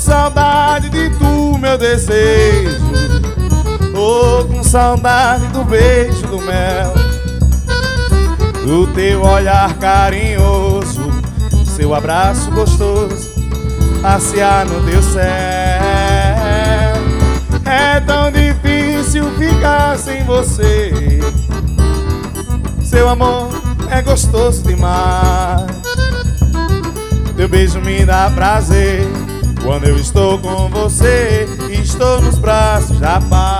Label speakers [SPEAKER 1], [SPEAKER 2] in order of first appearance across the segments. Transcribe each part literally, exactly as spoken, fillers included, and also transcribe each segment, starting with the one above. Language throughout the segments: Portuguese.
[SPEAKER 1] saudade de tu, meu desejo. Tô com saudade do beijo do mel, do teu olhar carinhoso, seu abraço gostoso, passear no teu céu. É tão difícil ficar sem você, seu amor é gostoso demais. Teu beijo me dá prazer, quando eu estou com você, estou nos braços da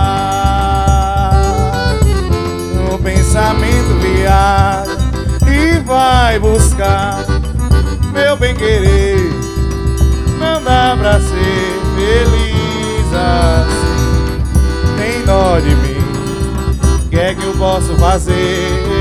[SPEAKER 1] paz. No pensamento viaja e vai buscar meu bem-querer. Não dá pra ser feliz assim, nem dó de mim, o que é que eu posso fazer?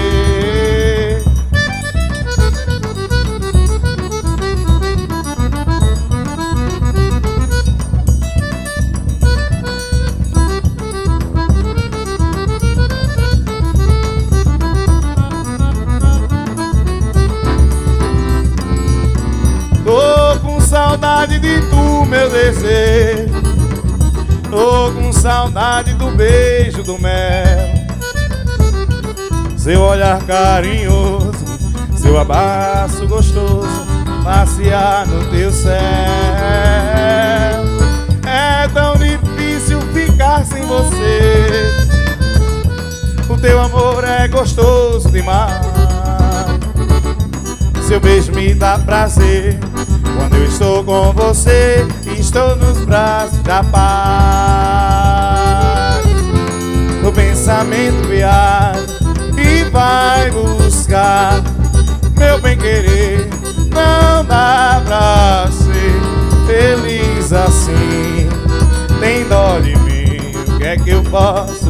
[SPEAKER 1] Tô com saudade de tu, meu desejo. Tô com saudade do beijo do mel, seu olhar carinhoso, seu abraço gostoso, passear no teu céu. É tão difícil ficar sem você, o teu amor é gostoso demais. Seu beijo me dá prazer, quando eu estou com você, estou nos braços da paz. No pensamento viaja e vai buscar meu bem-querer. Não dá pra ser feliz assim, tem dó de mim, o que é que eu posso